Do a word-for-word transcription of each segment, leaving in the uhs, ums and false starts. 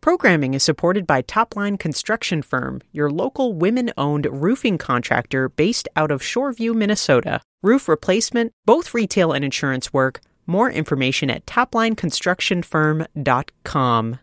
Programming is supported by Topline Construction Firm, your local women-owned roofing contractor based out of Shoreview, Minnesota. Roof replacement, both retail and insurance work. More information at topline construction firm dot com.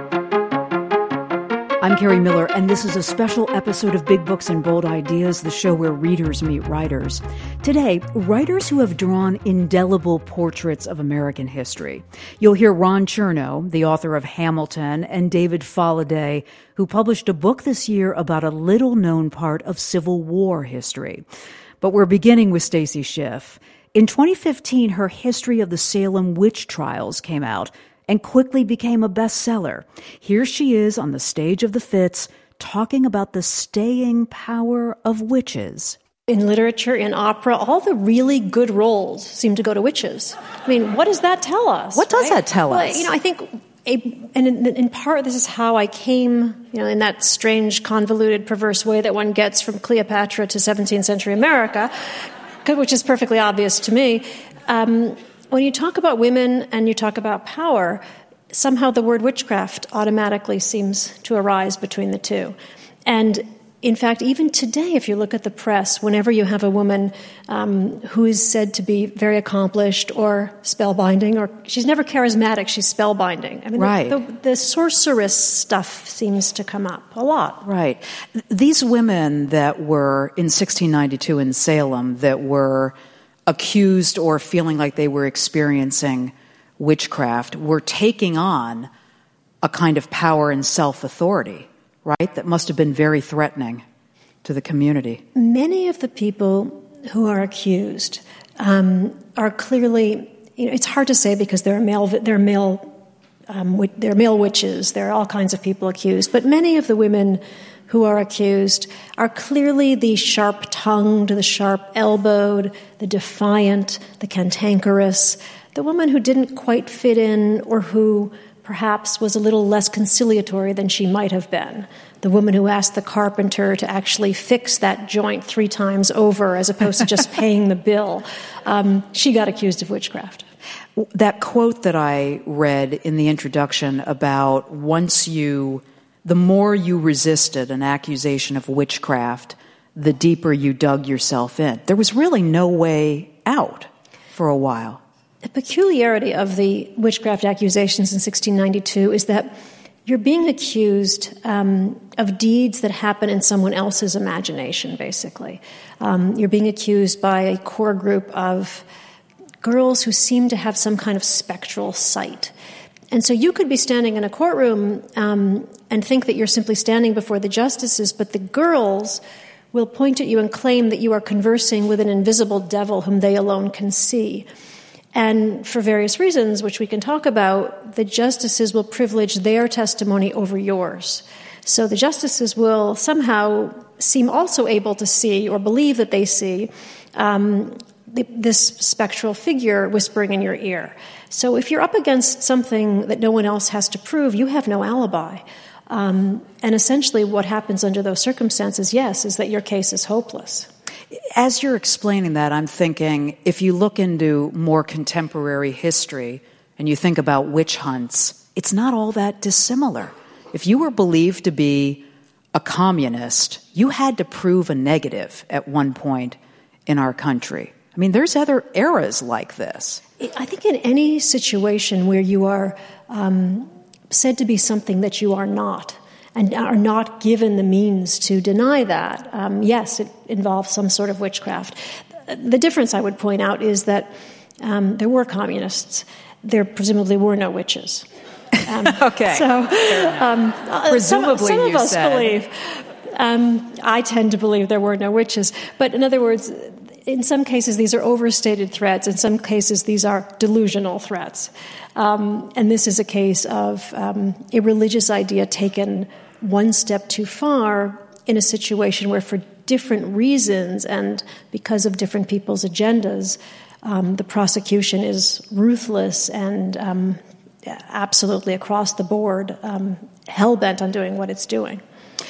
I'm Carrie Miller, and this is a special episode of Big Books and Bold Ideas, the show where readers meet writers. Today, writers who have drawn indelible portraits of American history. You'll hear Ron Chernow, the author of Hamilton, and David Faladay, who published a book this year about a little-known part of Civil War history. But we're beginning with Stacy Schiff. In twenty fifteen, her History of the Salem Witch Trials came out and quickly became a bestseller. Here she is on the stage of the Fitz talking about the staying power of witches. In literature, in opera, all the really good roles seem to go to witches. I mean, what does that tell us? What does right? that tell well, us? You know, I think, a, and in, in part, this is how I came, you know, in that strange, convoluted, perverse way that one gets from Cleopatra to seventeenth century America, which is perfectly obvious to me. Um, When you talk about women and you talk about power, somehow the word witchcraft automatically seems to arise between the two. And in fact, even today, if you look at the press, whenever you have a woman um, who is said to be very accomplished or spellbinding, or she's never charismatic, she's spellbinding. I mean, right. the, the, the sorceress stuff seems to come up a lot. Right. These women that were in sixteen ninety-two in Salem that were accused or feeling like they were experiencing witchcraft were taking on a kind of power and self-authority, right? That must have been very threatening to the community. Many of the people who are accused um, are clearly, you know, it's hard to say because there are male, there are male, um, there are male witches. There are all kinds of people accused, but many of the women who are accused are clearly the sharp-tongued, the sharp-elbowed, the defiant, the cantankerous, the woman who didn't quite fit in or who perhaps was a little less conciliatory than she might have been, the woman who asked the carpenter to actually fix that joint three times over as opposed to just paying the bill. Um, she got accused of witchcraft. That quote that I read in the introduction about once you... the more you resisted an accusation of witchcraft, the deeper you dug yourself in. There was really no way out for a while. The peculiarity of the witchcraft accusations in sixteen ninety-two is that you're being accused um, of deeds that happen in someone else's imagination, basically. Um, you're being accused by a core group of girls who seem to have some kind of spectral sight. And so you could be standing in a courtroom um, and think that you're simply standing before the justices, but the girls will point at you and claim that you are conversing with an invisible devil whom they alone can see. And for various reasons, which we can talk about, the justices will privilege their testimony over yours. So the justices will somehow seem also able to see or believe that they see um, this spectral figure whispering in your ear. So if you're up against something that no one else has to prove, you have no alibi. Um, and essentially what happens under those circumstances, yes, is that your case is hopeless. As you're explaining that, I'm thinking, if you look into more contemporary history and you think about witch hunts, it's not all that dissimilar. If you were believed to be a communist, you had to prove a negative at one point in our country. I mean, there's other eras like this. I think in any situation where you are um, said to be something that you are not, and are not given the means to deny that, um, yes, it involves some sort of witchcraft. The difference, I would point out, is that um, there were communists. There presumably were no witches. Um, okay. So, um, presumably, some, some you of us said. believe. Um, I tend to believe there were no witches. But in other words, in some cases, these are overstated threats. In some cases, these are delusional threats. Um, and this is a case of um, a religious idea taken one step too far in a situation where, for different reasons and because of different people's agendas, um, the prosecution is ruthless and um, absolutely across the board um, hell-bent on doing what it's doing.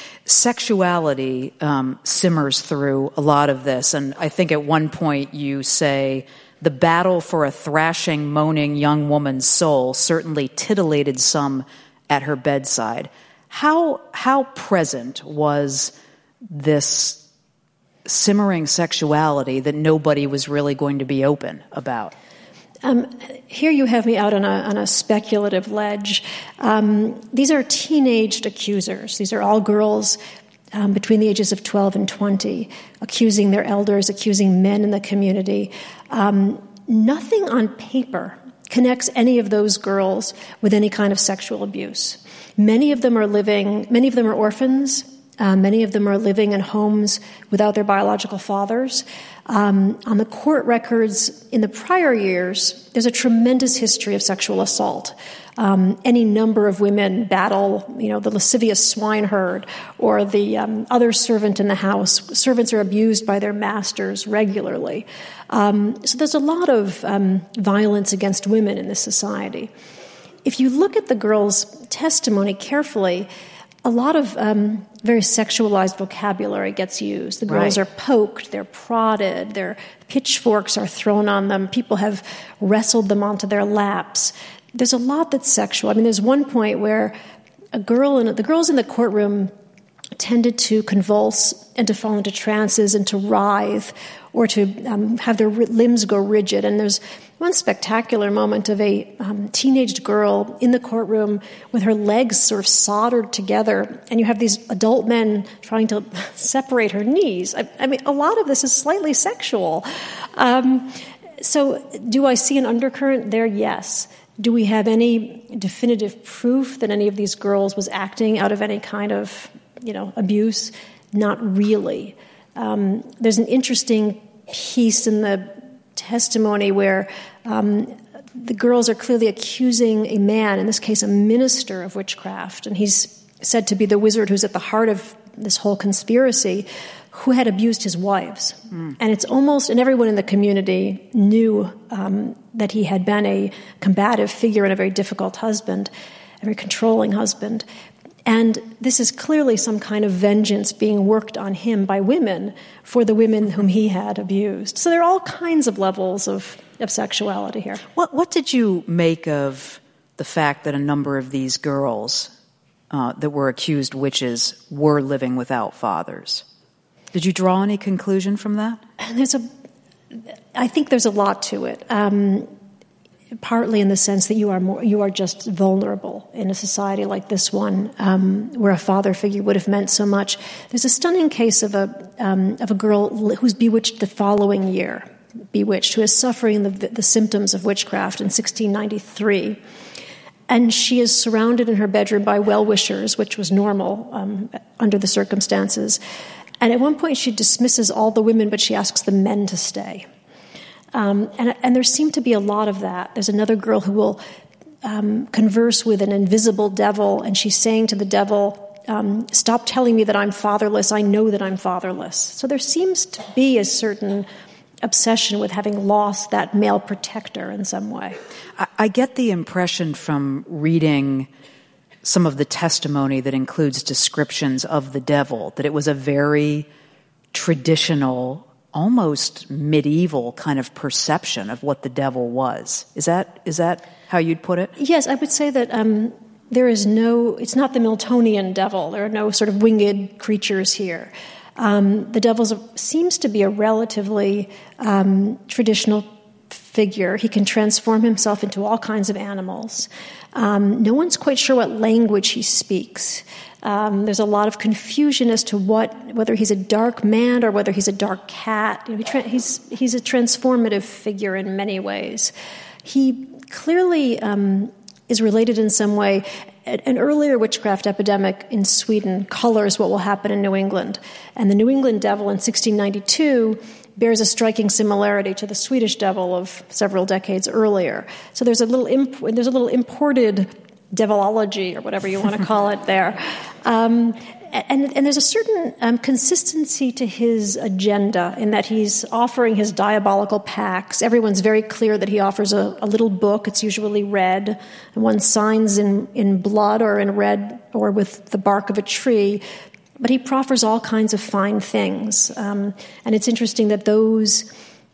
Sexuality um, simmers through a lot of this, and I think at one point you say, the battle for a thrashing, moaning young woman's soul certainly titillated some at her bedside. How how present was this simmering sexuality that nobody was really going to be open about? Um, here you have me out on a, on a speculative ledge. Um, these are teenaged accusers. These are all girls um, between the ages of twelve and twenty, accusing their elders, accusing men in the community. Um, nothing on paper connects any of those girls with any kind of sexual abuse. Many of them are living, many of them are orphans. Uh, many of them are living in homes without their biological fathers. Um, on the court records in the prior years, there's a tremendous history of sexual assault. Um, any number of women battle, you know, the lascivious swineherd or the um, other servant in the house. Servants are abused by their masters regularly. Um, so there's a lot of um, violence against women in this society. If you look at the girls' testimony carefully, a lot of um, very sexualized vocabulary gets used. The girls right. are poked, they're prodded, their pitchforks are thrown on them. People have wrestled them onto their laps. There's a lot that's sexual. I mean, there's one point where a girl in the girls in the courtroom tended to convulse and to fall into trances and to writhe or to um, have their limbs go rigid. And there's one spectacular moment of a um, teenaged girl in the courtroom with her legs sort of soldered together, and you have these adult men trying to separate her knees. I, I mean, a lot of this is slightly sexual. Um, so do I see an undercurrent there? Yes. Do we have any definitive proof that any of these girls was acting out of any kind of, you know, abuse? Not really. Um, there's an interesting piece in the testimony where um, the girls are clearly accusing a man, in this case a minister, of witchcraft, and he's said to be the wizard who's at the heart of this whole conspiracy, who had abused his wives. Mm. And it's almost, and everyone in the community knew um, that he had been a combative figure and a very difficult husband, a very controlling husband. And this is clearly some kind of vengeance being worked on him by women for the women whom he had abused. So there are all kinds of levels of, of sexuality here. What, what did you make of the fact that a number of these girls uh, that were accused witches were living without fathers? Did you draw any conclusion from that? There's a, I think there's a lot to it. Um, partly in the sense that you are more, you are just vulnerable in a society like this one, um, where a father figure would have meant so much. There's a stunning case of a um, of a girl who's bewitched the following year, bewitched, who is suffering the, the symptoms of witchcraft in sixteen ninety-three. And she is surrounded in her bedroom by well-wishers, which was normal um, under the circumstances. And at one point she dismisses all the women, but she asks the men to stay. Um, and, and there seemed to be a lot of that. There's another girl who will um, converse with an invisible devil, and she's saying to the devil, um, stop telling me that I'm fatherless. I know that I'm fatherless. So there seems to be a certain obsession with having lost that male protector in some way. I, I get the impression from reading some of the testimony that includes descriptions of the devil that it was a very traditional, almost medieval kind of perception of what the devil was. Is that is that how you'd put it? Yes, I would say that um, there is no, it's not the Miltonian devil. There are no sort of winged creatures here. Um, the devil seems to be a relatively um, traditional figure. He can transform himself into all kinds of animals. Um, no one's quite sure what language he speaks. Um, there's a lot of confusion as to what, whether he's a dark man or whether he's a dark cat. You know, he tra- he's he's a transformative figure in many ways. He clearly um, is related in some way. An earlier witchcraft epidemic in Sweden colors what will happen in New England, and the New England devil in sixteen ninety-two bears a striking similarity to the Swedish devil of several decades earlier. So there's a little imp- there's a little imported devilology, or whatever you want to call it there. Um, and, and there's a certain um, consistency to his agenda in that he's offering his diabolical pacts. Everyone's very clear that he offers a, a little book. It's usually red, and one signs in, in blood or in red or with the bark of a tree. But he proffers all kinds of fine things. Um, and it's interesting that those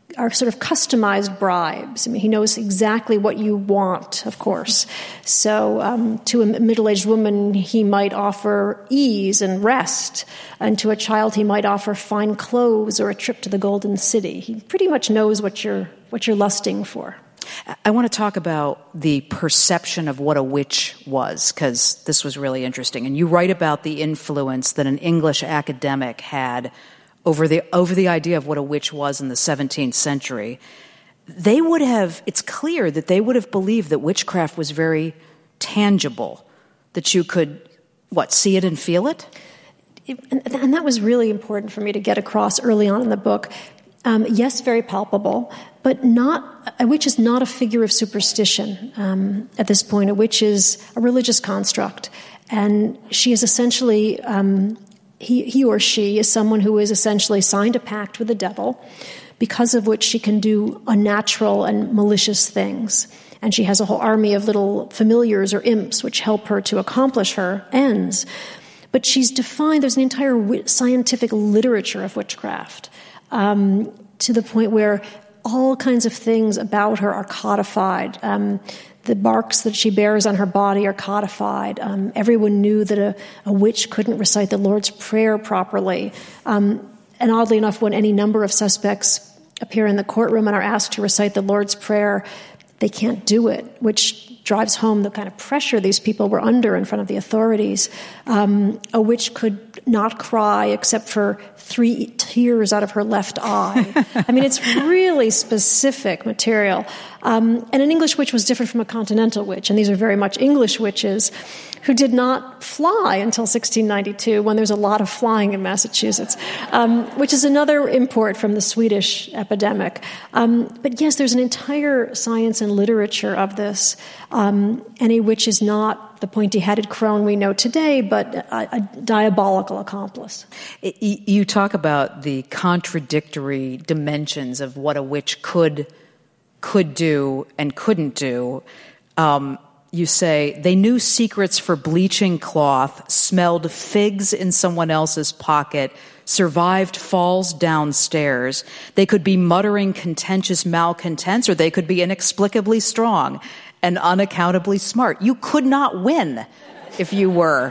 are sort of customized bribes. I mean, he knows exactly what you want, of course. So um, to a middle-aged woman, he might offer ease and rest, and to a child, he might offer fine clothes or a trip to the Golden City. He pretty much knows what you're what you're lusting for. I want to talk about the perception of what a witch was, because this was really interesting. And you write about the influence that an English academic had over the over the idea of what a witch was in the seventeenth century. They would have, it's clear that they would have believed that witchcraft was very tangible, that you could, what, see it and feel it? it and, and that was really important for me to get across early on in the book. Um, yes, very palpable, but not, a witch is not a figure of superstition um, at this point. A witch is a religious construct, and she is essentially... Um, He, he or she is someone who has essentially signed a pact with the devil, because of which she can do unnatural and malicious things. And she has a whole army of little familiars or imps which help her to accomplish her ends. But she's defined, there's an entire wi- scientific literature of witchcraft, um, to the point where all kinds of things about her are codified. Um, The marks that she bears on her body are codified. Um, everyone knew that a, a witch couldn't recite the Lord's Prayer properly. Um, and oddly enough, when any number of suspects appear in the courtroom and are asked to recite the Lord's Prayer, they can't do it, which drives home the kind of pressure these people were under in front of the authorities. Um, a witch could not cry except for three tears out of her left eye. I mean, it's really specific material. Um, and an English witch was different from a continental witch, and these are very much English witches who did not fly until sixteen ninety-two, when there's a lot of flying in Massachusetts, um, which is another import from the Swedish epidemic. Um, but yes, there's an entire science and literature of this, um, and a witch is not the pointy-headed crone we know today, but a, a diabolical accomplice. It, you talk about the contradictory dimensions of what a witch could could do and couldn't do. Um, you say they knew secrets for bleaching cloth, smelled figs in someone else's pocket, survived falls downstairs. They could be muttering contentious malcontents, or they could be inexplicably strong and unaccountably smart. You could not win if you were.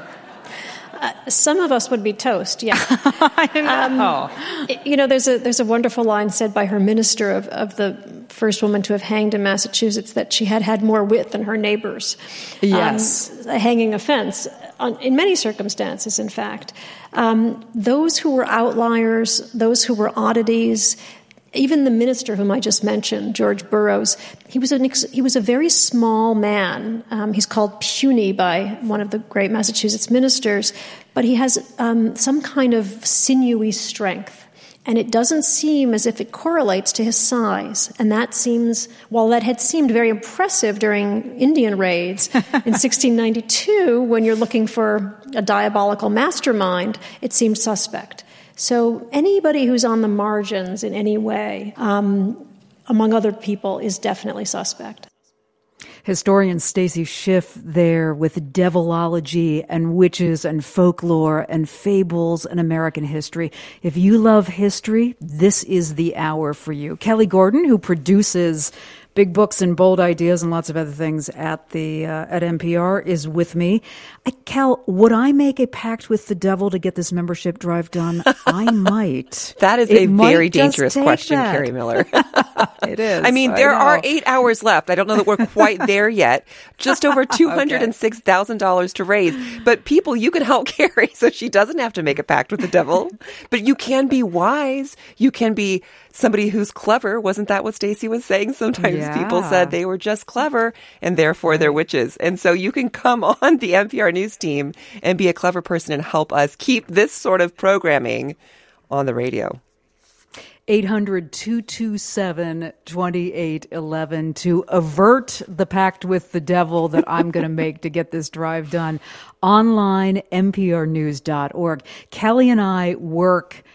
Uh, some of us would be toast, yeah. I know. Um, it, you know, there's a there's a wonderful line said by her minister of, of the first woman to have hanged in Massachusetts, that she had had more wit than her neighbors. Yes. Um, a hanging offense, on, in many circumstances, in fact. Um, those who were outliers, those who were oddities, even the minister whom I just mentioned, George Burroughs, he was, an ex- he was a very small man. Um, he's called puny by one of the great Massachusetts ministers, but he has um, some kind of sinewy strength. And it doesn't seem as if it correlates to his size. And that seems, while that had seemed very impressive during Indian raids in sixteen ninety-two, when you're looking for a diabolical mastermind, it seemed suspect. So anybody who's on the margins in any way, um, among other people, is definitely suspect. Historian Stacy Schiff there with devilology and witches and folklore and fables and American history. If you love history, this is the hour for you. Kelly Gordon, who produces Big Books and Bold Ideas and lots of other things at the uh, at N P R, is with me. I, Cal, would I make a pact with the devil to get this membership drive done? I might. That is It a very might just dangerous take question, that. Carrie Miller. It is. I mean, I there know. are eight hours left. I don't know that we're quite there yet. Just over two hundred six thousand dollars to raise. But people, you can help Carrie so she doesn't have to make a pact with the devil. But you can be wise. You can be somebody who's clever. Wasn't that what Stacey was saying? Sometimes Yeah. people said they were just clever and therefore they're witches. And so you can come on the N P R News team and be a clever person and help us keep this sort of programming on the radio. eight hundred, two two seven, two eight one one to avert the pact with the devil that I'm going to make to get this drive done. Online, N P R news dot org. Kelly and I work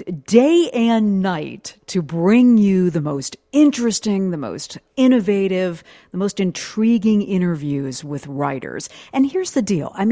day and night to bring you the most interesting, the most innovative, the most intriguing interviews with writers. And here's the deal. I mean,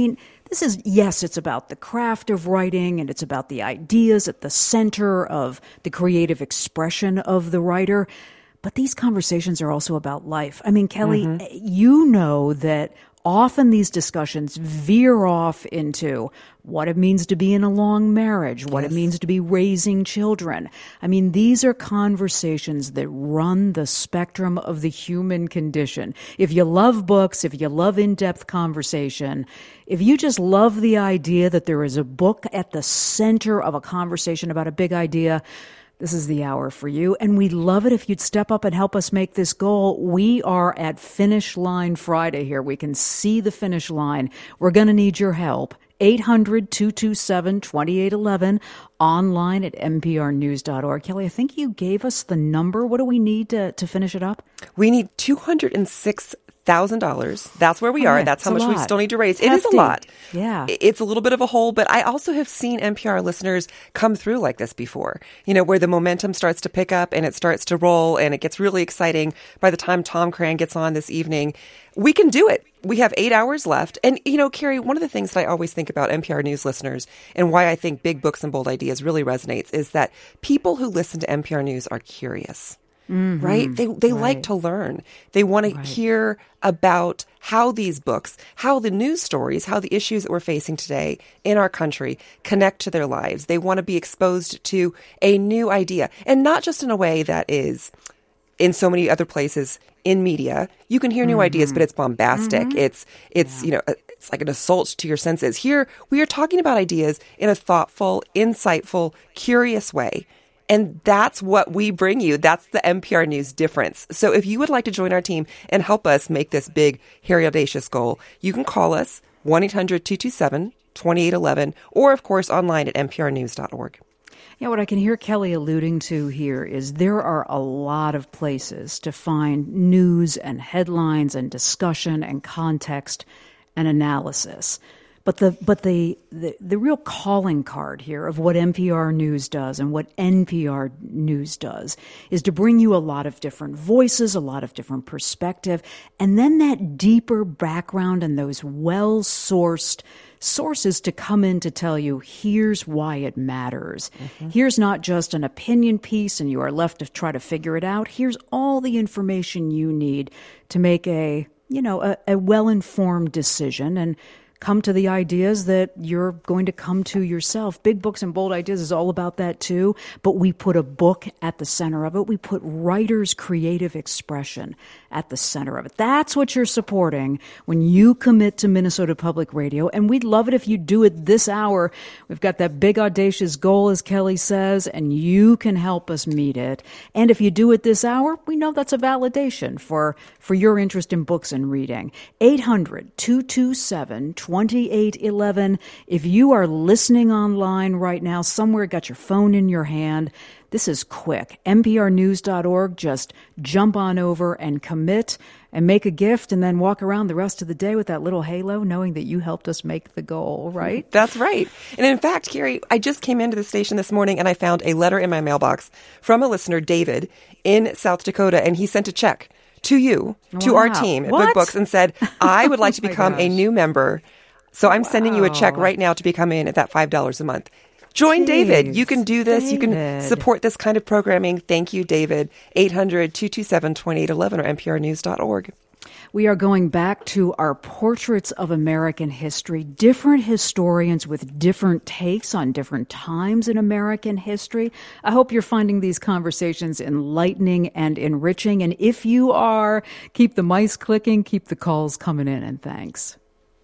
This is, yes, it's about the craft of writing, and it's about the ideas at the center of the creative expression of the writer. But these conversations are also about life. I mean, Kelly, mm-hmm. you know that often these discussions veer off into what it means to be in a long marriage, what yes. it means to be raising children. I mean, these are conversations that run the spectrum of the human condition. If you love books, if you love in-depth conversation, if you just love the idea that there is a book at the center of a conversation about a big idea, this is the hour for you, and we'd love it if you'd step up and help us make this goal. We are at Finish Line Friday here. We can see the finish line. We're going to need your help. eight hundred, two two seven, two eight one one, online at n p r news dot org. Kelly, I think you gave us the number. What do we need to, to finish it up? We need two hundred six thousand dollars. That's where we are. Okay, That's how much lot. we still need to raise. Hefty. It is a lot. Yeah. It's a little bit of a hole, but I also have seen N P R listeners come through like this before, you know, where the momentum starts to pick up and it starts to roll and it gets really exciting. By the time Tom Cran gets on this evening, we can do it. We have eight hours left. And, you know, Carrie, one of the things that I always think about N P R News listeners and why I think Big Books and Bold Ideas really resonates is that people who listen to N P R News are curious. Mm-hmm. Right? They they right. like to learn. They want to right. hear about how these books, how the news stories, how the issues that we're facing today in our country connect to their lives. They want to be exposed to a new idea, and not just in a way that is in so many other places in media. You can hear new mm-hmm. ideas, but it's bombastic. Mm-hmm. It's it's yeah. you know it's like an assault to your senses. Here we are talking about ideas in a thoughtful, insightful, curious way. And that's what we bring you. That's the N P R News difference. So if you would like to join our team and help us make this big, hairy, audacious goal, you can call us one eight hundred, two two seven, two eight one one or, of course, online at n p r news dot org. Yeah, what I can hear Kelly alluding to here is there are a lot of places to find news and headlines and discussion and context and analysis. But the but the, the the real calling card here of what N P R News does and what N P R News does is to bring you a lot of different voices, a lot of different perspective, and then that deeper background and those well-sourced sources to come in to tell you, here's why it matters. Mm-hmm. Here's not just an opinion piece and you are left to try to figure it out. Here's all the information you need to make a, you know, a, a well-informed decision and come to the ideas that you're going to come to yourself. Big Books and Bold Ideas is all about that too, but we put a book at the center of it. We put writers' creative expression at the center of it. That's what you're supporting when you commit to Minnesota Public Radio, and we'd love it if you do it this hour. We've got that big audacious goal, as Kelly says, and you can help us meet it. And if you do it this hour, we know that's a validation for, for your interest in books and reading. eight hundred, two two seven, two eight one one. If you are listening online right now, somewhere, got your phone in your hand, this is quick. n p r news dot org. Just jump on over and commit and make a gift and then walk around the rest of the day with that little halo, knowing that you helped us make the goal, right? That's right. And in fact, Carrie, I just came into the station this morning and I found a letter in my mailbox from a listener, David, in South Dakota, and he sent a check to you, to wow. our team at What? Big Books, and said, I would like to Oh my become a gosh. new member. So I'm Wow. sending you a check right now to become in at that five dollars a month. Join Jeez, David. You can do this. You can David. support this kind of programming. Thank you, David. eight hundred, two two seven, two eight one one or n p r news dot org. We are going back to our portraits of American history, different historians with different takes on different times in American history. I hope you're finding these conversations enlightening and enriching. And if you are, keep the mice clicking, keep the calls coming in, and thanks.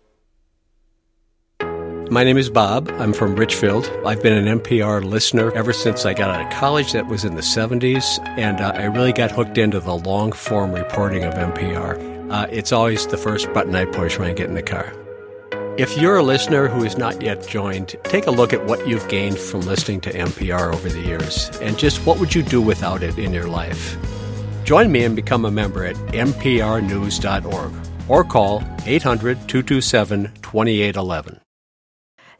My name is Bob. I'm from Richfield. I've been an N P R listener ever since I got out of college. That was in the seventies, and uh, I really got hooked into the long-form reporting of N P R. Uh, it's always the first button I push when I get in the car. If you're a listener who has not yet joined, take a look at what you've gained from listening to N P R over the years, and just what would you do without it in your life. Join me and become a member at n p r news dot org or call eight hundred, two two seven, two eight one one.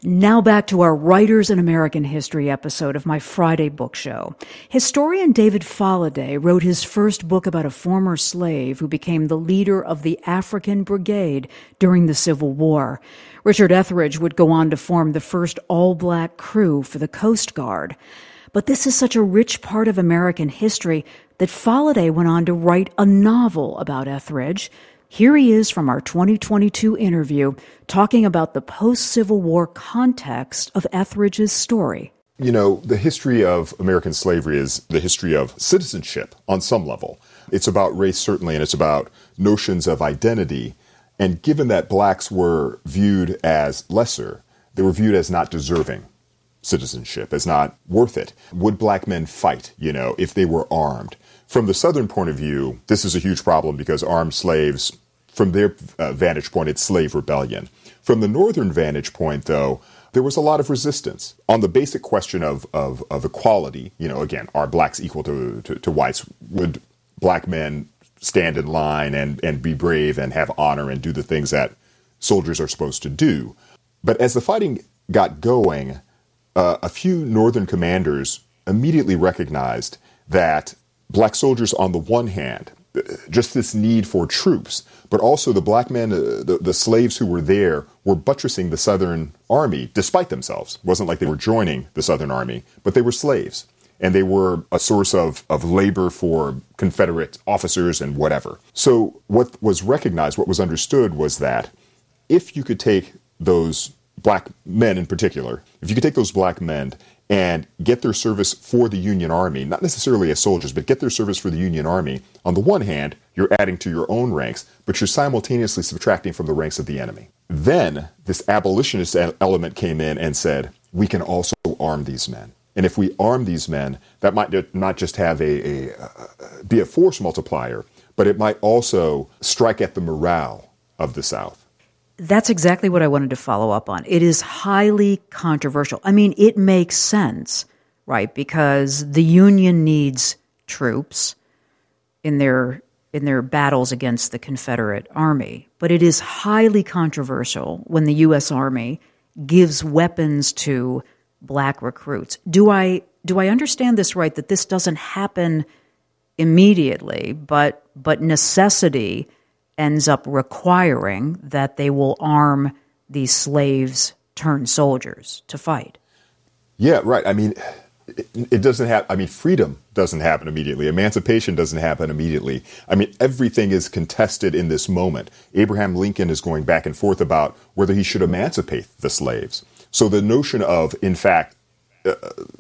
Now back to our Writers in American History episode of my Friday book show. Historian David Folliday wrote his first book about a former slave who became the leader of the African Brigade during the Civil War. Richard Etheridge would go on to form the first all-black crew for the Coast Guard. But this is such a rich part of American history that Folliday went on to write a novel about Etheridge. Here he is from our twenty twenty-two interview talking about the post-Civil War context of Etheridge's story. You know, the history of American slavery is the history of citizenship on some level. It's about race, certainly, and it's about notions of identity. And given that blacks were viewed as lesser, they were viewed as not deserving citizenship, as not worth it. Would black men fight, you know, if they were armed? From the Southern point of view, this is a huge problem because armed slaves, from their uh, vantage point, it's slave rebellion. From the Northern vantage point, though, there was a lot of resistance on the basic question of, of, of equality. You know, again, are blacks equal to, to, to whites? Would black men stand in line and, and be brave and have honor and do the things that soldiers are supposed to do? But as the fighting got going, uh, a few Northern commanders immediately recognized that black soldiers, on the one hand, just this need for troops, but also the black men, uh, the, the slaves who were there, were buttressing the Southern Army despite themselves. It wasn't like they were joining the Southern Army, but they were slaves. And they were a source of, of labor for Confederate officers and whatever. So what was recognized, what was understood was that if you could take those black men in particular, if you could take those black men and get their service for the Union Army, not necessarily as soldiers, but get their service for the Union Army, on the one hand, you're adding to your own ranks, but you're simultaneously subtracting from the ranks of the enemy. Then this abolitionist element came in and said, we can also arm these men. And if we arm these men, that might not just have a, a uh, be a force multiplier, but it might also strike at the morale of the South. That's exactly what I wanted to follow up on. It is highly controversial. I mean, it makes sense, right? Because the Union needs troops in their in their battles against the Confederate Army. But it is highly controversial when the U S Army gives weapons to black recruits. Do I do I understand this right, that this doesn't happen immediately, but but necessity ends up requiring that they will arm these slaves turned soldiers to fight? Yeah, right. I mean, it, it doesn't have, I mean, freedom doesn't happen immediately. Emancipation doesn't happen immediately. I mean, everything is contested in this moment. Abraham Lincoln is going back and forth about whether he should emancipate the slaves. So the notion of, in fact, uh,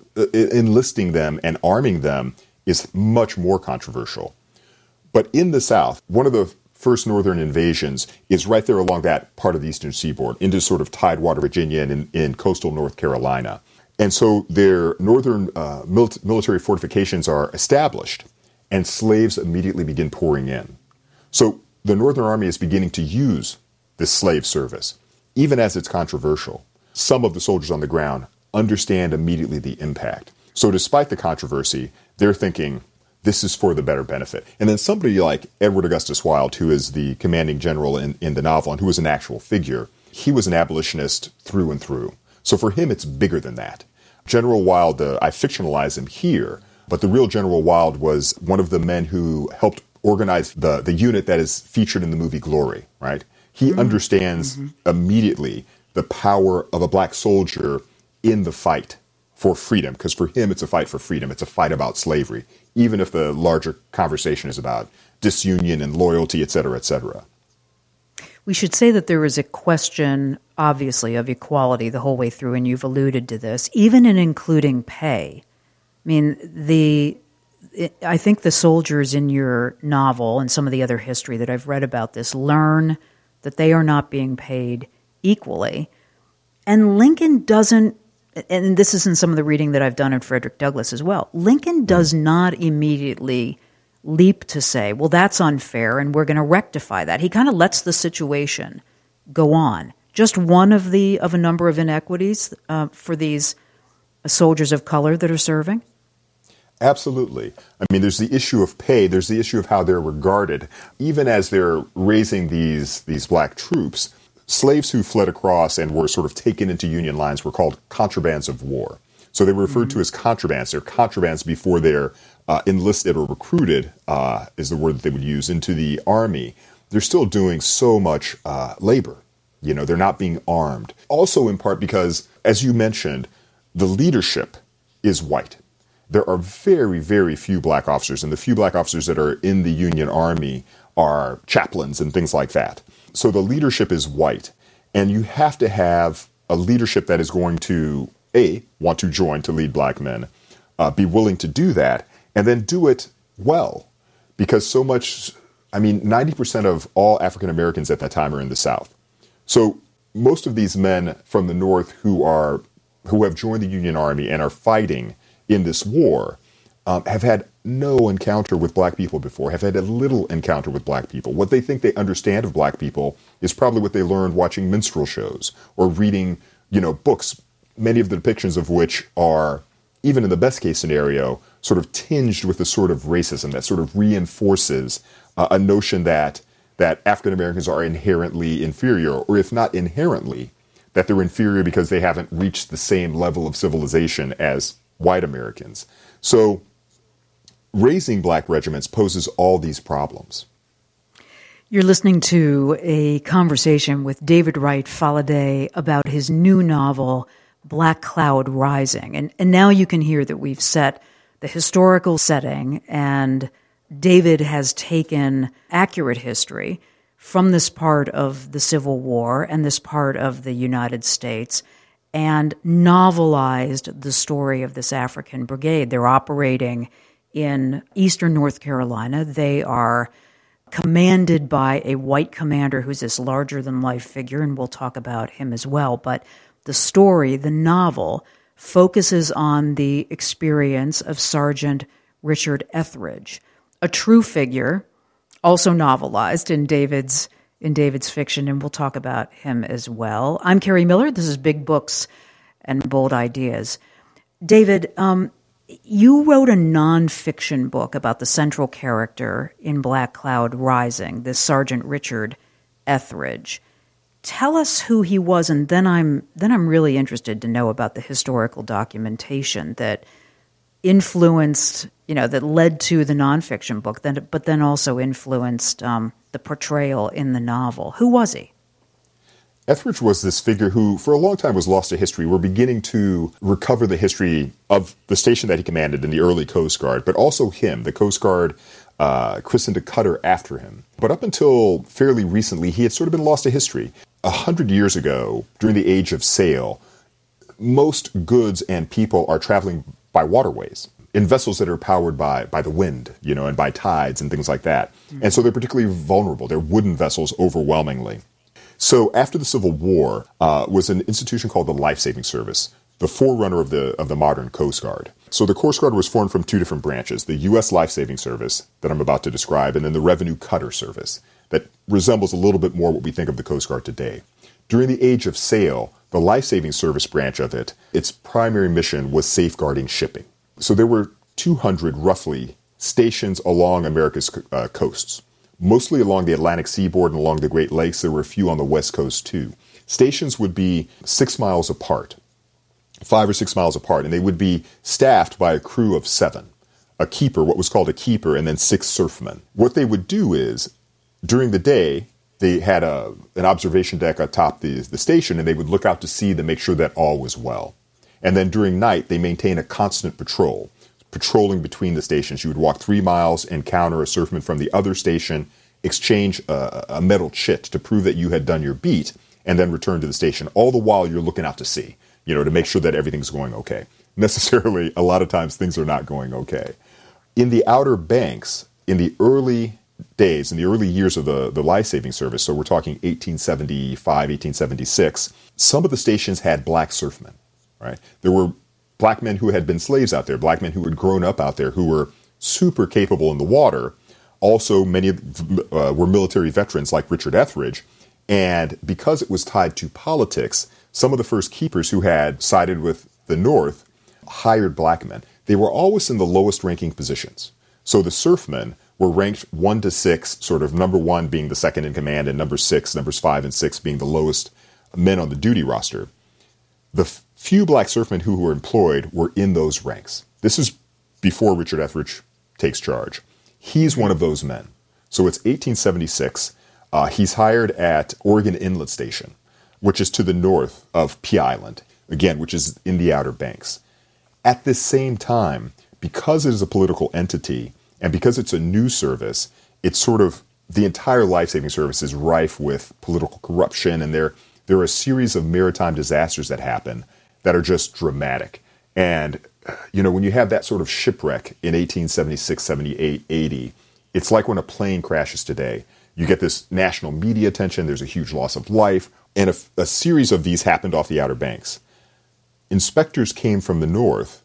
enlisting them and arming them is much more controversial. But in the South, one of the first Northern invasions is right there along that part of the Eastern Seaboard into sort of Tidewater, Virginia, and in, in coastal North Carolina. And so their northern uh, mil- military fortifications are established, and slaves immediately begin pouring in. So the Northern Army is beginning to use this slave service, even as it's controversial. Some of the soldiers on the ground understand immediately the impact. So despite the controversy, they're thinking, this is for the better benefit. And then somebody like Edward Augustus Wilde, who is the commanding general in, in the novel and who was an actual figure, he was an abolitionist through and through. So for him, it's bigger than that. General Wilde, uh, I fictionalize him here, but the real General Wilde was one of the men who helped organize the, the unit that is featured in the movie Glory, right? He mm-hmm. understands mm-hmm. immediately the power of a black soldier in the fight for freedom, because for him, it's a fight for freedom. It's a fight about slavery, even if the larger conversation is about disunion and loyalty, et cetera, et cetera. We should say that there is a question, obviously, of equality the whole way through, and you've alluded to this, even in including pay. I mean, the I think the soldiers in your novel and some of the other history that I've read about this learn that they are not being paid equally. And Lincoln doesn't, and this is in some of the reading that I've done in Frederick Douglass as well, Lincoln does not immediately leap to say, well, that's unfair and we're going to rectify that. He kind of lets the situation go on. Just one of the of a number of inequities uh, for these soldiers of color that are serving? Absolutely. I mean, there's the issue of pay. There's the issue of how they're regarded. Even as they're raising these these black troops, slaves who fled across and were sort of taken into Union lines were called contrabands of war. So they were referred mm-hmm. to as contrabands. They're contrabands before they're uh, enlisted or recruited, uh, is the word that they would use, into the army. They're still doing so much uh, labor. You know, they're not being armed. Also in part because, as you mentioned, the leadership is white. There are very, very few black officers, and the few black officers that are in the Union Army are chaplains and things like that. So the leadership is white, and you have to have a leadership that is going to, A, want to join to lead black men, uh, be willing to do that, and then do it well. Because so much, I mean, ninety percent of all African Americans at that time are in the South. So most of these men from the North who are who have joined the Union Army and are fighting in this war um, have had no encounter with black people before, have had a little encounter with black people. What they think they understand of black people is probably what they learned watching minstrel shows or reading, you know, books, many of the depictions of which are, even in the best case scenario, sort of tinged with a sort of racism that sort of reinforces uh, a notion that that African Americans are inherently inferior, or if not inherently, that they're inferior because they haven't reached the same level of civilization as white Americans. So raising black regiments poses all these problems. You're listening to a conversation with David Wright Faladay about his new novel, Black Cloud Rising. And, and now you can hear that we've set the historical setting, and David has taken accurate history from this part of the Civil War and this part of the United States and novelized the story of this African brigade. They're operating in eastern North Carolina. They are commanded by a white commander who's this larger-than-life figure, and we'll talk about him as well. But the story, the novel, focuses on the experience of Sergeant Richard Etheridge, a true figure, also novelized in David's in David's fiction, and we'll talk about him as well. I'm Carrie Miller. This is Big Books and Bold Ideas. David, um, you wrote a nonfiction book about the central character in Black Cloud Rising, this Sergeant Richard Etheridge. Tell us who he was, and then I'm then I'm really interested to know about the historical documentation that influenced, you know, that led to the nonfiction book, then, but then also influenced um, the portrayal in the novel. Who was he? Etheridge was this figure who, for a long time, was lost to history. We're beginning to recover the history of the station that he commanded in the early Coast Guard, but also him. The Coast Guard uh, christened a cutter after him. But up until fairly recently, he had sort of been lost to history. A hundred years ago, during the age of sail, most goods and people are traveling by waterways, in vessels that are powered by by the wind, you know, and by tides and things like that. Mm-hmm. And so they're particularly vulnerable. They're wooden vessels overwhelmingly. So after the Civil War uh, was an institution called the Life Saving Service, the forerunner of the of the modern Coast Guard. So the Coast Guard was formed from two different branches, the U S Life Saving Service that I'm about to describe, and then the Revenue Cutter Service that resembles a little bit more what we think of the Coast Guard today. During the age of sail, the Life Saving Service branch of it, its primary mission was safeguarding shipping. So there were two hundred, roughly, stations along America's uh, coasts, mostly along the Atlantic seaboard and along the Great Lakes. There were a few on the West Coast, too. Stations would be six miles apart, five or six miles apart, and they would be staffed by a crew of seven, a keeper, what was called a keeper, and then six surfmen. What they would do is, during the day, they had a, an observation deck atop the, the station, and they would look out to sea to make sure that all was well. And then during night, they maintain a constant patrol, patrolling between the stations. You would walk three miles, encounter a surfman from the other station, exchange a, a metal chit to prove that you had done your beat, and then return to the station. All the while, you're looking out to sea, you know, to make sure that everything's going okay. Necessarily, a lot of times, things are not going okay. In the Outer Banks, in the early days, in the early years of the, the life-saving service, so we're talking eighteen seventy-five, eighteen seventy-six, some of the stations had black surfmen, right? There were black men who had been slaves out there, black men who had grown up out there, who were super capable in the water. Also, many uh, were military veterans like Richard Etheridge. And because it was tied to politics, some of the first keepers who had sided with the North hired black men. They were always in the lowest ranking positions. So the surfmen were ranked one to six, sort of number one being the second in command and number six, numbers five and six being the lowest men on the duty roster. The f- few black surfmen who were employed were in those ranks. This is before Richard Etheridge takes charge. He's one of those men. So it's eighteen seventy-six. Uh, he's hired at Oregon Inlet Station, which is to the north of Pea Island, again, which is in the Outer Banks. At this same time, because it is a political entity and because it's a news service, it's sort of the entire life-saving service is rife with political corruption, and there there are a series of maritime disasters that happen that are just dramatic. And, you know, when you have that sort of shipwreck in eighteen seventy-six, seventy-eight, eighty, it's like when a plane crashes today. You get this national media attention, there's a huge loss of life, and a, a series of these happened off the Outer Banks. Inspectors came from the north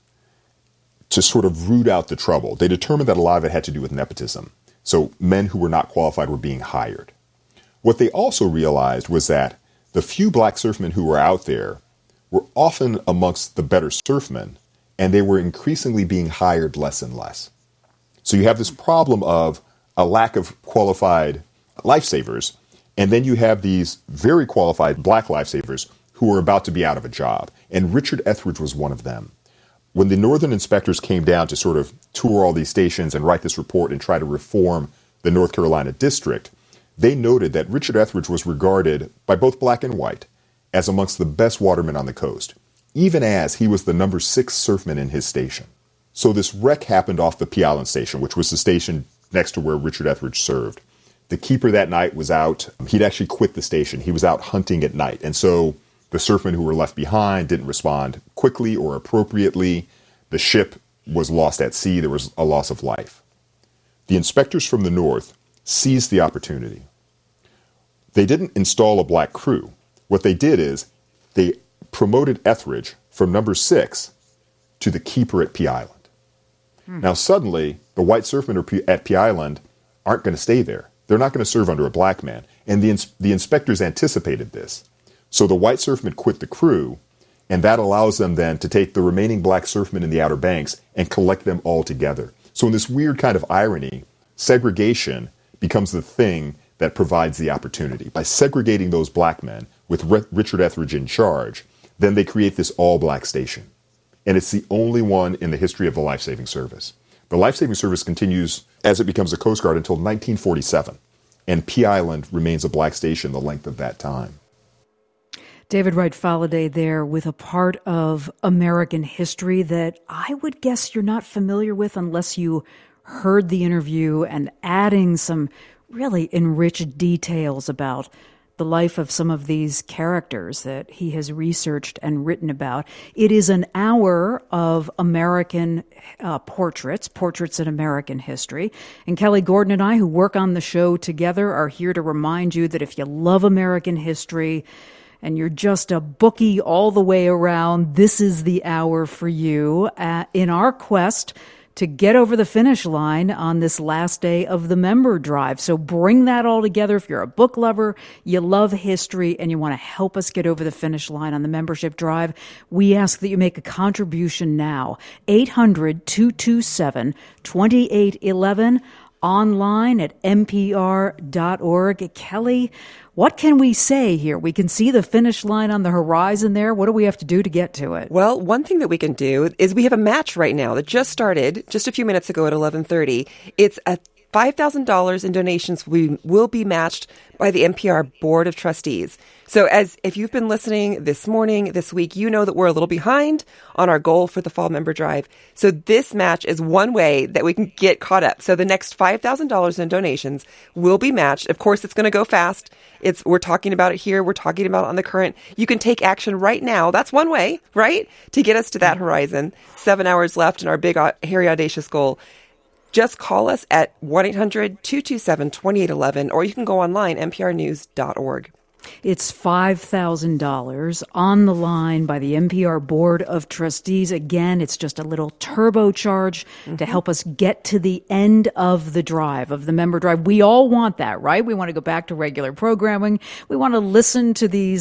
to sort of root out the trouble. They determined that a lot of it had to do with nepotism. So men who were not qualified were being hired. What they also realized was that the few black surfmen who were out there were often amongst the better surfmen, and they were increasingly being hired less and less. So you have this problem of a lack of qualified lifesavers, and then you have these very qualified black lifesavers who were about to be out of a job. And Richard Etheridge was one of them. When the northern inspectors came down to sort of tour all these stations and write this report and try to reform the North Carolina district, they noted that Richard Etheridge was regarded by both black and white as amongst the best watermen on the coast, even as he was the number six surfman in his station. So this wreck happened off the Pea Island station, which was the station next to where Richard Etheridge served. The keeper that night was out. He'd actually quit the station. He was out hunting at night. And so the surfmen who were left behind didn't respond quickly or appropriately. The ship was lost at sea. There was a loss of life. The inspectors from the north seized the opportunity. They didn't install a black crew. What they did is they promoted Etheridge from number six to the keeper at Pea Island. Hmm. Now suddenly, the white surfmen at Pea Island aren't going to stay there. They're not going to serve under a black man. And the, ins- the inspectors anticipated this. So the white surfmen quit the crew, and that allows them then to take the remaining black surfmen in the Outer Banks and collect them all together. So in this weird kind of irony, segregation becomes the thing that provides the opportunity. By segregating those black men with Re- Richard Etheridge in charge, then they create this all-black station. And it's the only one in the history of the life-saving service. The life-saving service continues as it becomes a Coast Guard until nineteen forty-seven, and Pea Island remains a black station the length of that time. David Wright Faladay there with a part of American history that I would guess you're not familiar with unless you heard the interview, and adding some really enriched details about the life of some of these characters that he has researched and written about. It is an hour of American uh, portraits, portraits in American history. And Kelly Gordon and I, who work on the show together, are here to remind you that if you love American history and you're just a bookie all the way around, this is the hour for you uh, in our quest to get over the finish line on this last day of the member drive. So bring that all together. If you're a book lover, you love history, and you want to help us get over the finish line on the membership drive, we ask that you make a contribution now. eight hundred, two two seven, two eight one one, online at n p r dot org. Kelly, what can we say here? We can see the finish line on the horizon there. What do we have to do to get to it? Well, one thing that we can do is we have a match right now that just started just a few minutes ago at eleven thirty. It's a five thousand dollars in donations we will be matched by the N P R Board of Trustees. So as if you've been listening this morning, this week, you know that we're a little behind on our goal for the fall member drive. So this match is one way that we can get caught up. So the next five thousand dollars in donations will be matched. Of course, it's going to go fast. It's we're talking about it here. We're talking about it on the current. You can take action right now. That's one way, right, to get us to that horizon. Seven hours left in our big, hairy, audacious goal. Just call us at one eight hundred, two two seven, two eight one one, or you can go online, n p r news dot org. It's five thousand dollars on the line by the N P R Board of Trustees. Again, it's just a little turbocharge mm-hmm. to help us get to the end of the drive, of the member drive. We all want that, right? We want to go back to regular programming. We want to listen to these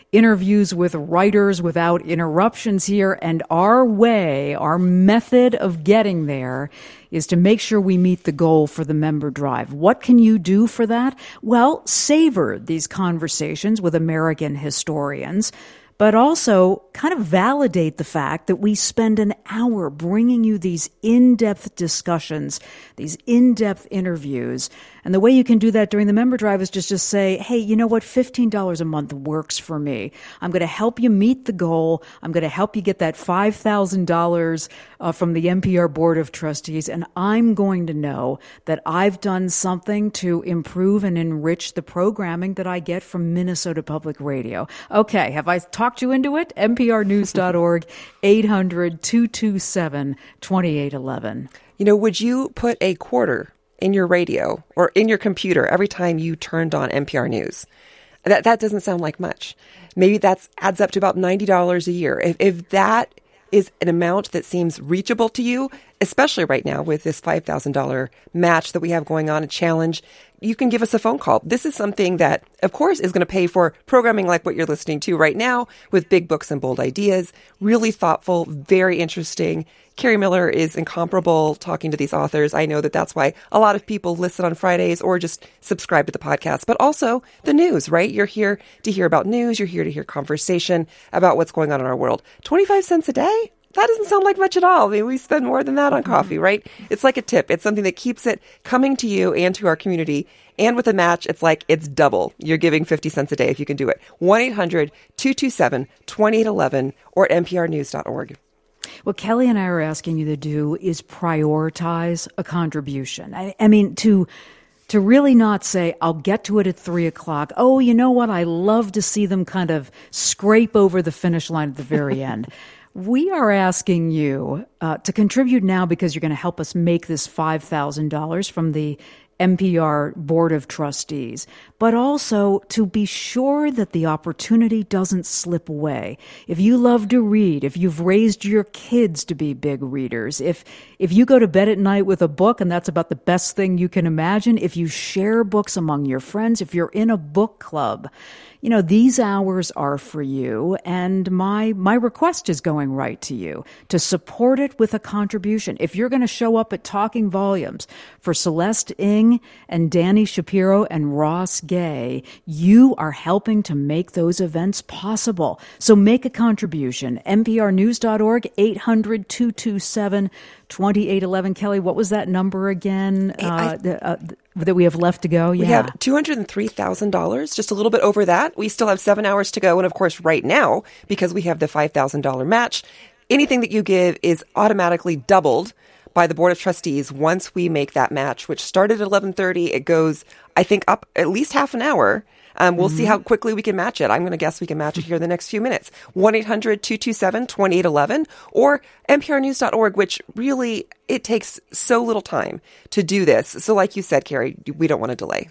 interviews with writers without interruptions here. And our way, our method of getting there is to make sure we meet the goal for the member drive. What can you do for that? Well, savor these conversations with American historians, but also kind of validate the fact that we spend an hour bringing you these in-depth discussions, these in-depth interviews. And the way you can do that during the member drive is just just say, hey, you know what, fifteen dollars a month works for me. I'm going to help you meet the goal. I'm going to help you get that five thousand dollars uh, from the N P R Board of Trustees, and I'm going to know that I've done something to improve and enrich the programming that I get from Minnesota Public Radio. Okay, have I talked you into it? N P R news dot org, eight hundred, two two seven, two eight one one. You know, would you put a quarter in your radio or in your computer every time you turned on N P R News? That that doesn't sound like much. Maybe that adds up to about ninety dollars a year. If, if that is an amount that seems reachable to you, especially right now with this five thousand dollars match that we have going on, a challenge, you can give us a phone call. This is something that, of course, is going to pay for programming like what you're listening to right now with Big Books and Bold Ideas. Really thoughtful, very interesting. Kerri Miller is incomparable talking to these authors. I know that that's why a lot of people listen on Fridays or just subscribe to the podcast, but also the news, right? You're here to hear about news. You're here to hear conversation about what's going on in our world. twenty-five cents a day? That doesn't sound like much at all. I mean, we spend more than that on coffee, right? It's like a tip. It's something that keeps it coming to you and to our community. And with a match, it's like it's double. You're giving fifty cents a day if you can do it. one eight hundred, two two seven, two eight one one or at N P R news dot org. What Kelly and I are asking you to do is prioritize a contribution. I, I mean, to to really not say, I'll get to it at three o'clock. Oh, you know what? I love to see them kind of scrape over the finish line at the very end. We are asking you uh, to contribute now because you're going to help us make this five thousand dollars from the N P R Board of Trustees, but also to be sure that the opportunity doesn't slip away. If you love to read, if you've raised your kids to be big readers, if if you go to bed at night with a book and that's about the best thing you can imagine, if you share books among your friends, if you're in a book club, you know, these hours are for you, and my my request is going right to you to support it with a contribution. If you're going to show up at Talking Volumes for Celeste Ng and Danny Shapiro and Ross Gay, you are helping to make those events possible. So make a contribution. N P R news dot org, eight hundred, two two seven, two eight one one. Kelly, what was that number again uh, I, the, uh, that we have left to go? We yeah. have two hundred three thousand dollars, just a little bit over that. We still have seven hours to go. And of course, right now, because we have the five thousand dollars match, anything that you give is automatically doubled by the Board of Trustees once we make that match, which started at eleven thirty. It goes, I think, up at least half an hour. Um, we'll mm-hmm. see how quickly we can match it. I'm going to guess we can match it here in the next few minutes. one eight hundred, two two seven, two eight one one or N P R news dot org, which really, it takes so little time to do this. So like you said, Kerri, we don't want to delay.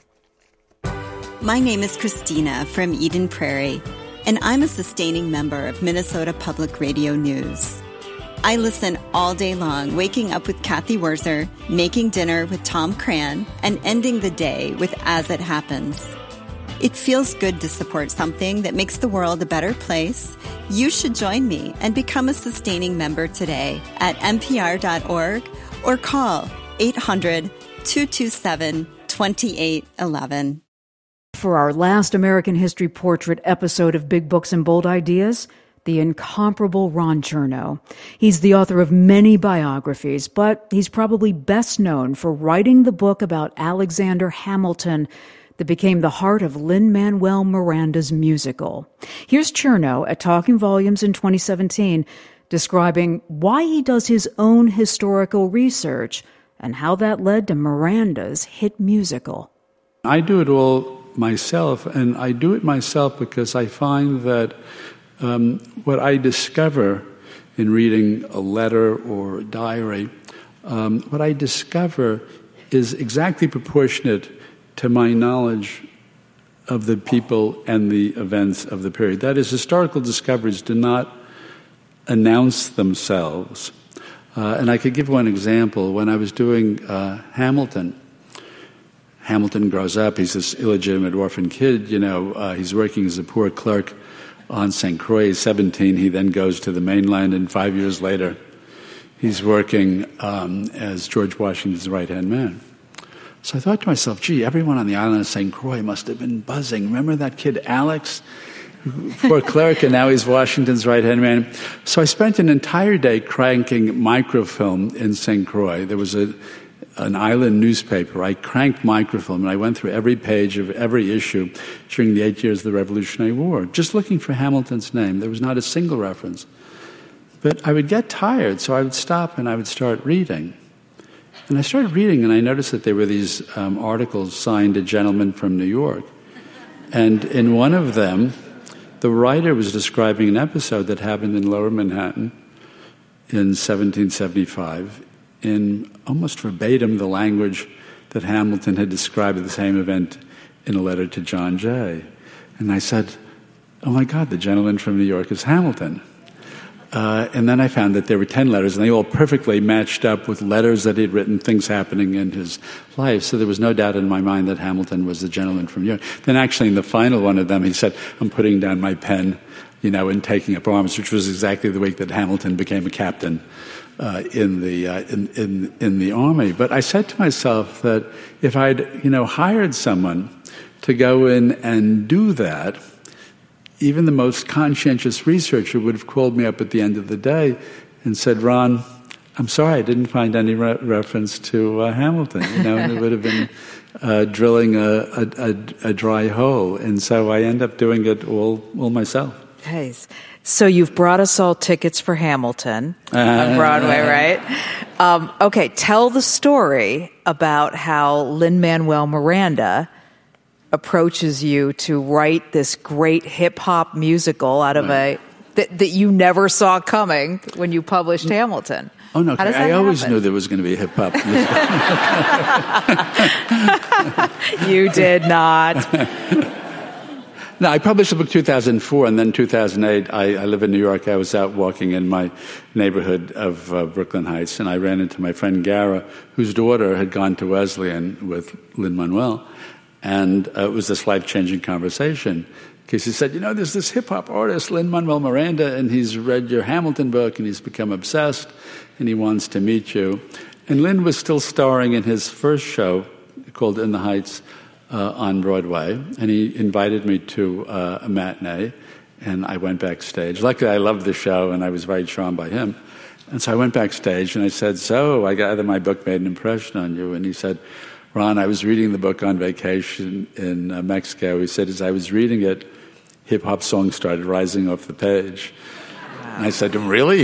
My name is Christina from Eden Prairie, and I'm a sustaining member of Minnesota Public Radio News. I listen all day long, waking up with Kathy Wurzer, making dinner with Tom Cran, and ending the day with As It Happens. It feels good to support something that makes the world a better place. You should join me and become a sustaining member today at N P R dot org or call eight hundred, two two seven, two eight one one. For our last American History Portrait episode of Big Books and Bold Ideas, the incomparable Ron Chernow. He's the author of many biographies, but he's probably best known for writing the book about Alexander Hamilton that became the heart of Lin-Manuel Miranda's musical. Here's Chernow at Talking Volumes in twenty seventeen describing why he does his own historical research and how that led to Miranda's hit musical. I do it all myself, and I do it myself because I find that um, what I discover in reading a letter or a diary, um, what I discover is exactly proportionate to my knowledge of the people and the events of the period. That is, historical discoveries do not announce themselves. Uh, and I could give one example. When I was doing uh, Hamilton, Hamilton grows up, he's this illegitimate orphan kid, you know, uh, he's working as a poor clerk on Saint Croix. He's seventeen. He then goes to the mainland, and five years later, he's working um, as George Washington's right-hand man. So I thought to myself, gee, everyone on the island of Saint Croix must have been buzzing. Remember that kid Alex? Poor cleric, and now he's Washington's right-hand man. So I spent an entire day cranking microfilm in Saint Croix. There was a an island newspaper. I cranked microfilm, and I went through every page of every issue during the eight years of the Revolutionary War, just looking for Hamilton's name. There was not a single reference. But I would get tired, so I would stop and I would start reading. And I started reading, and I noticed that there were these um, articles signed "A Gentleman from New York." And in one of them, the writer was describing an episode that happened in Lower Manhattan in seventeen seventy-five in almost verbatim the language that Hamilton had described the same event in a letter to John Jay. And I said, oh my God, the gentleman from New York is Hamilton. Uh, and then I found that there were ten letters, and they all perfectly matched up with letters that he'd written, things happening in his life. So there was no doubt in my mind that Hamilton was the gentleman from New York. Then actually in the final one of them, he said, I'm putting down my pen, you know, and taking up arms, which was exactly the week that Hamilton became a captain uh, in the uh, in, in in the army. But I said to myself that if I'd, you know, hired someone to go in and do that, even the most conscientious researcher would have called me up at the end of the day and said, Ron, I'm sorry, I didn't find any re- reference to uh, Hamilton, you know, and it would have been uh, drilling a, a, a, a dry hole. And so I end up doing it all, all myself. Hey, so you've brought us all tickets for Hamilton uh, on Broadway, right? Um, okay, tell the story about how Lin-Manuel Miranda approaches you to write this great hip-hop musical out of right. a that, that you never saw coming when you published Hamilton. Oh, no, I always happen? knew there was going to be a hip-hop musical. You did not. No, I published the book two thousand four, and then two thousand eight, I, I live in New York. I was out walking in my neighborhood of uh, Brooklyn Heights, and I ran into my friend Gara, whose daughter had gone to Wesleyan with Lin-Manuel. And uh, it was this life-changing conversation. Because he said, you know, there's this hip-hop artist, Lin-Manuel Miranda, and he's read your Hamilton book, and he's become obsessed, and he wants to meet you. And Lin was still starring in his first show, called In the Heights, uh, on Broadway. And he invited me to uh, a matinee, and I went backstage. Luckily, I loved the show, and I was very charmed by him. And so I went backstage, and I said, so, I gather my book made an impression on you. And he said, Ron, I was reading the book on vacation in uh, Mexico. He said, as I was reading it, hip-hop songs started rising off the page. Wow. And I said to him, really?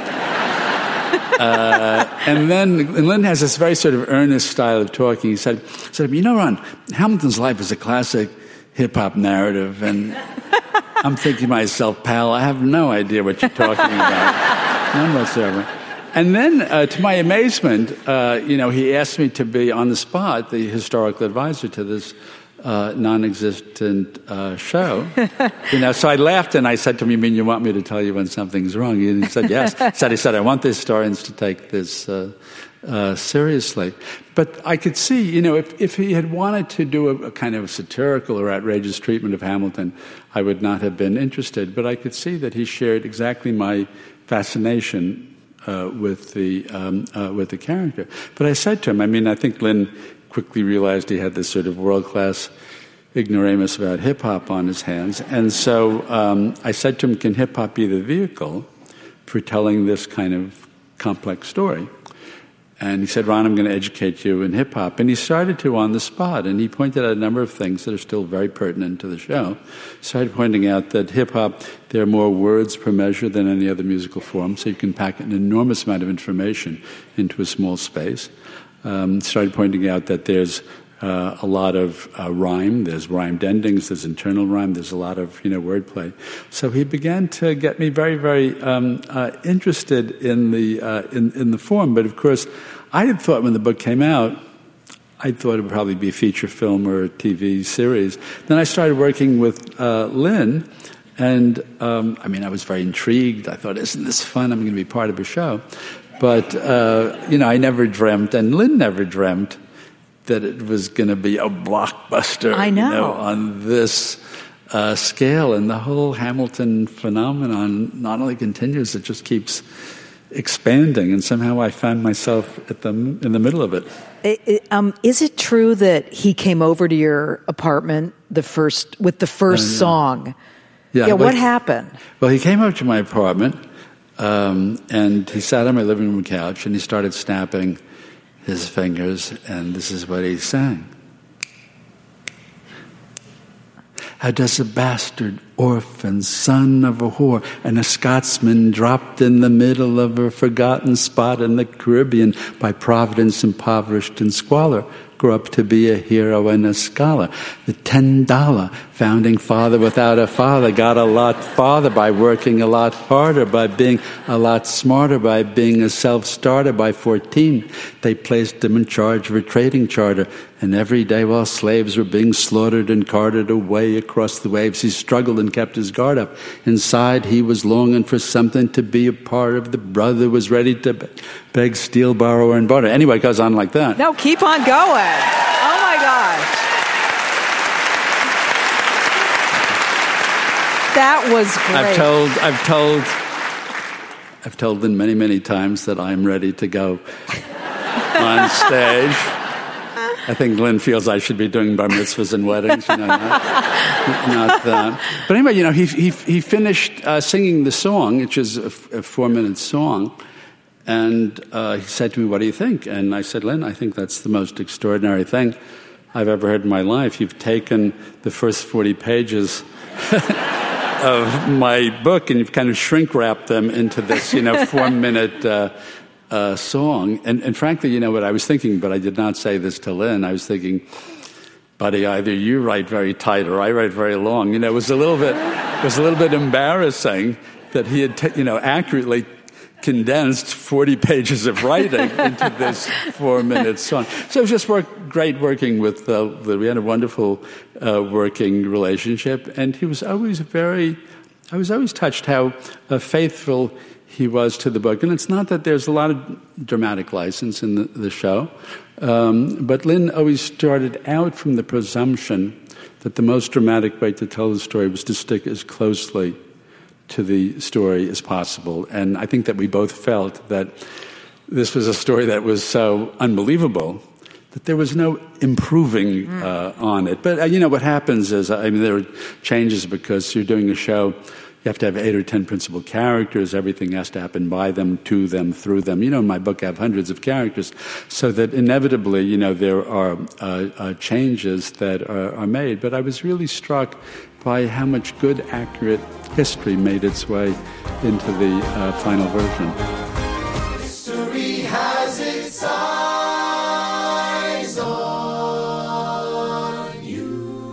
uh, and then and Lin has this very sort of earnest style of talking. He said, said you know, Ron, Hamilton's life is a classic hip-hop narrative. And I'm thinking to myself, pal, I have no idea what you're talking about. None whatsoever. And then, uh, to my amazement, uh, you know, he asked me to be on the spot the historical advisor to this uh, non-existent uh, show. You know, so I laughed and I said to him, "You mean you want me to tell you when something's wrong?" And he said, "Yes." So he said, "I want the historians to take this uh, uh, seriously." But I could see, you know, if, if he had wanted to do a, a kind of satirical or outrageous treatment of Hamilton, I would not have been interested. But I could see that he shared exactly my fascination Uh, with the um, uh, with the character. But I said to him, I mean, I think Lin quickly realized he had this sort of world-class ignoramus about hip-hop on his hands. And so um, I said to him, can hip-hop be the vehicle for telling this kind of complex story? And he said, Ron, I'm going to educate you in hip-hop. And he started to on the spot, and he pointed out a number of things that are still very pertinent to the show. Started pointing out that hip-hop, there are more words per measure than any other musical form, so you can pack an enormous amount of information into a small space. Um, started pointing out that there's uh, a lot of uh, rhyme, there's rhymed endings, there's internal rhyme, there's a lot of, you know, wordplay. So he began to get me very, very um, uh, interested in the uh, in, in the form. But of course, I had thought when the book came out, I thought it would probably be a feature film or a T V series. Then I started working with uh, Lin, and um, I mean, I was very intrigued. I thought, isn't this fun? I'm going to be part of a show. But, uh, you know, I never dreamt, and Lin never dreamt, that it was going to be a blockbuster, I know. You know, on this uh, scale. And the whole Hamilton phenomenon not only continues, it just keeps expanding. And somehow I found myself at the in the middle of it. It, it, um, is it true that he came over to your apartment the first with the first uh, yeah. song? Yeah. Yeah. Well, what happened? Well, he came up to my apartment, um, and he sat on my living room couch, and he started snapping his fingers, and this is what he sang. How does a bastard orphan, son of a whore, and a Scotsman dropped in the middle of a forgotten spot in the Caribbean by providence impoverished in squalor, grow up to be a hero and a scholar. The ten-dollar founding father without a father got a lot farther by working a lot harder, by being a lot smarter, by being a self-starter. By fourteen, they placed him in charge of a trading charter, and every day while slaves were being slaughtered and carted away across the waves, he struggled and kept his guard up. Inside, he was longing for something to be a part of. The brother was ready to beg, steal, borrow, and barter. Anyway, it goes on like that. No, keep on going. Oh, my gosh. That was great. I've told, I've told, I've told them many, many times that I'm ready to go on stage. I think Lynn feels I should be doing bar mitzvahs and weddings, you know, not, not that. But anyway, you know, he he he finished uh, singing the song, which is a, a four-minute song, and uh, he said to me, "What do you think?" And I said, "Lynn, I think that's the most extraordinary thing I've ever heard in my life. You've taken the first forty pages of my book and you've kind of shrink-wrapped them into this, you know, four-minute." Uh, Uh, song. And, and frankly, you know what I was thinking, but I did not say this to Lynn. I was thinking, buddy, either you write very tight or I write very long. You know, it was a little bit, it was a little bit embarrassing that he had, t- you know, accurately condensed forty pages of writing into this four-minute song. So it was just work, great working with, uh, the, we had a wonderful uh, working relationship, and he was always very, I was always touched how uh, faithful he was to the book. And it's not that there's a lot of dramatic license in the, the show, um, but Lynn always started out from the presumption that the most dramatic way to tell the story was to stick as closely to the story as possible. And I think that we both felt that this was a story that was so unbelievable that there was no improving uh, on it. But, uh, you know, what happens is, I mean, there are changes because you're doing a show. You have to have eight or ten principal characters. Everything has to happen by them, to them, through them. You know, in my book, I have hundreds of characters, so that inevitably, you know, there are uh, uh, changes that are, are made. But I was really struck by how much good, accurate history made its way into the uh, final version. History has its eyes on you.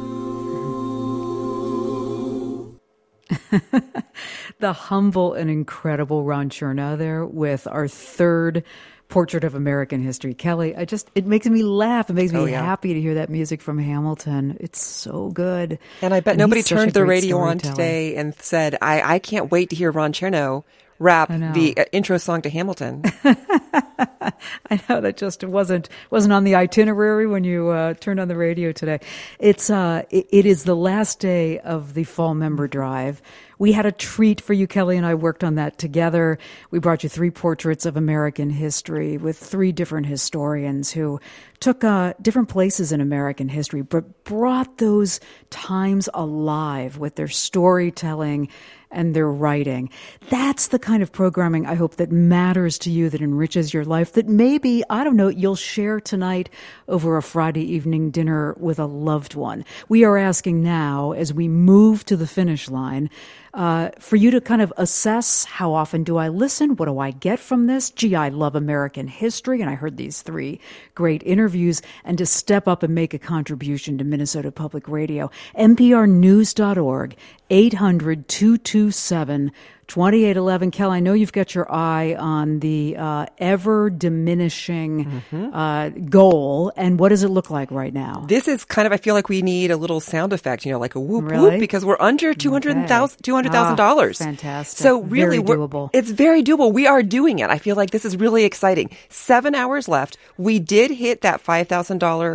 The humble and incredible Ron Chernow there with our third portrait of American history. Kelly, I just, it makes me laugh. It makes me oh, yeah. happy to hear that music from Hamilton. It's so good. And I bet and nobody turned the radio on today and said, I, I can't wait to hear Ron Chernow rap the uh, intro song to Hamilton. I know that just wasn't wasn't on the itinerary when you uh, turned on the radio today. It's uh, it, it is the last day of the fall member drive. We had a treat for you. Kelly and I worked on that together. We brought you three portraits of American history with three different historians who took uh, different places in American history, but brought those times alive with their storytelling and their writing. That's the kind of programming I hope that matters to you, that enriches your life, that maybe, I don't know, you'll share tonight over a Friday evening dinner with a loved one. We are asking now, as we move to the finish line, uh, for you to kind of assess, how often do I listen? What do I get from this? Gee, I love American history, and I heard these three great interviews, and to step up and make a contribution to Minnesota Public Radio. N P R news dot org, eight hundred, two two seven, two eight one one. Kel, I know you've got your eye on the uh, ever-diminishing mm-hmm. uh, goal, and what does it look like right now? This is kind of, I feel like we need a little sound effect, you know, like a whoop, really? whoop, because we're under two hundred thousand dollars. Oh, fantastic. So really, very doable. It's very doable. We are doing it. I feel like this is really exciting. Seven hours left. We did hit that five thousand dollars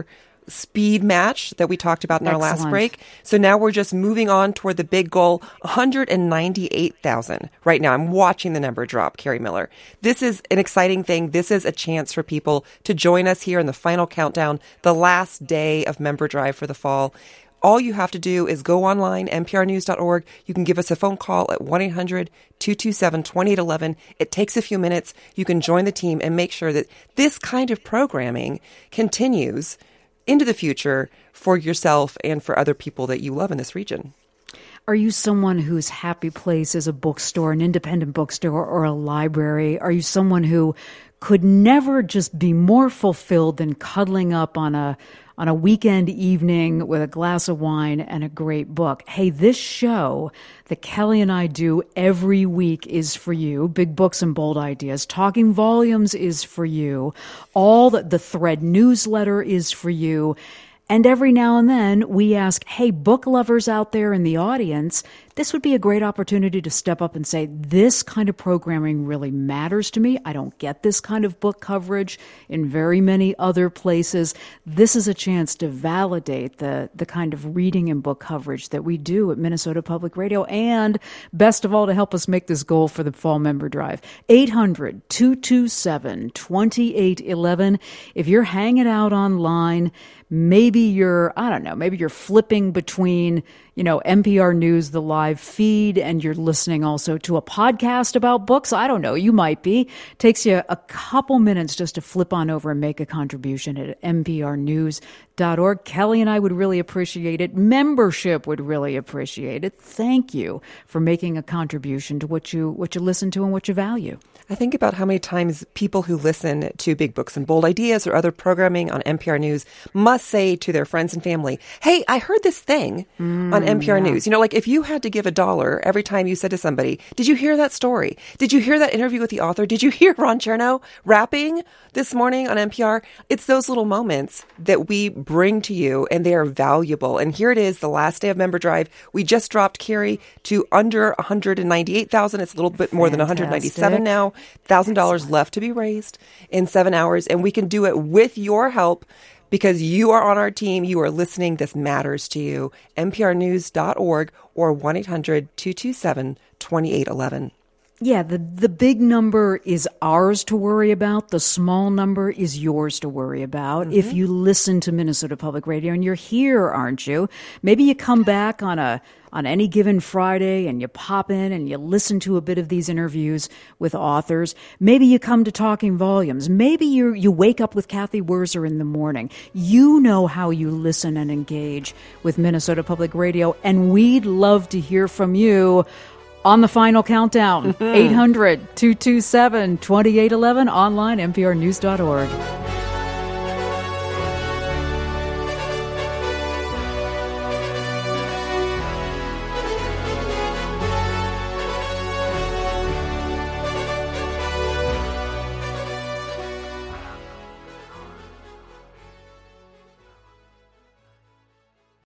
speed match that we talked about in our Excellent. last break. So now we're just moving on toward the big goal, one hundred ninety-eight thousand. Right now, I'm watching the number drop, Carrie Miller. This is an exciting thing. This is a chance for people to join us here in the final countdown, the last day of Member Drive for the fall. All you have to do is go online, N P R news dot org. You can give us a phone call at one eight hundred two two seven two eight one one. It takes a few minutes. You can join the team and make sure that this kind of programming continues into the future for yourself and for other people that you love in this region. Are you someone whose happy place is a bookstore, an independent bookstore, or a library? Are you someone who could never just be more fulfilled than cuddling up on a on a weekend evening with a glass of wine and a great book? Hey, this show that Kelly and I do every week is for you. Big Books and Bold Ideas. Talking Volumes is for you. All the, the Thread newsletter is for you. And every now and then we ask, hey, book lovers out there in the audience, this would be a great opportunity to step up and say, this kind of programming really matters to me. I don't get this kind of book coverage in very many other places. This is a chance to validate the, the kind of reading and book coverage that we do at Minnesota Public Radio. And best of all, to help us make this goal for the fall member drive, eight hundred two two seven two eight one one. If you're hanging out online, maybe you're, I don't know, maybe you're flipping between, you know, N P R News, the live feed, and you're listening also to a podcast about books. I don't know, you might be. Takes you a couple minutes just to flip on over and make a contribution at N P R news dot org. Kelly and I would really appreciate it. Membership would really appreciate it. Thank you for making a contribution to what you what you listen to and what you value. I think about how many times people who listen to Big Books and Bold Ideas or other programming on N P R News must say to their friends and family, hey, I heard this thing mm, on N P R yeah. News. You know, like if you had to give a dollar every time you said to somebody, did you hear that story? Did you hear that interview with the author? Did you hear Ron Chernow rapping this morning on N P R? It's those little moments that we bring to you, and they are valuable. And here it is, the last day of Member Drive. We just dropped Carrie to under one hundred ninety-eight thousand. It's a little bit more Fantastic. than one hundred ninety-seven now. one thousand dollars left to be raised in seven hours. And we can do it with your help because you are on our team. You are listening. This matters to you. N P R news dot org or one eight hundred two two seven two eight one one. Yeah, the, the big number is ours to worry about. The small number is yours to worry about. Mm-hmm. If you listen to Minnesota Public Radio, and you're here, aren't you? Maybe you come back on a on any given Friday and you pop in and you listen to a bit of these interviews with authors. Maybe you come to Talking Volumes. Maybe you you wake up with Kathy Wurzer in the morning. You know how you listen and engage with Minnesota Public Radio, and we'd love to hear from you on the final countdown. eight hundred two two seven two eight one one, online N P R news dot org.